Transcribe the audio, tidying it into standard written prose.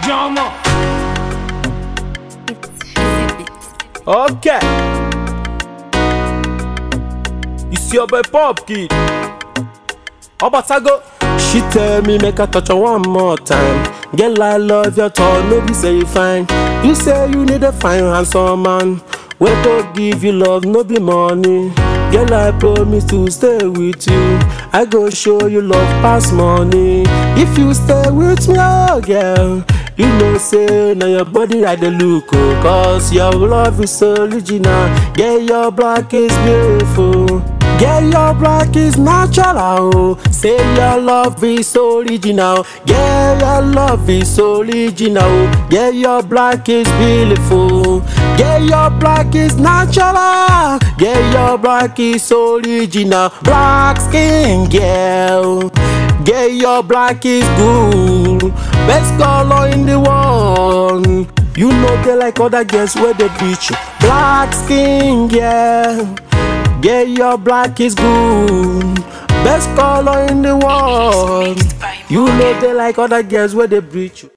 Jama. Okay. It's your boy Pop Kid. Obatago. She tell me make I touch her one more time. Girl, I love your tone, no be say you fine. You say you need a fine handsome man. We go give you love, no be money. Girl, I promise to stay with you. I go show you love past money. If you stay with me, oh girl, you know say now your body I dey look, oh. Cause your love is so original. Girl, your black is beautiful. Girl, your black is natural, oh. Say your love is so original. Girl, your love is so original, oh. Girl, your black is beautiful. Girl, your black is natural. Girl, your black is so original. Black skin, girl. Girl, your black is good. Best color in the world. You know they like other girls where they beat you. Black skin, girl. Girl, your black is good. Best color in the world. You know they like other girls where they beat you.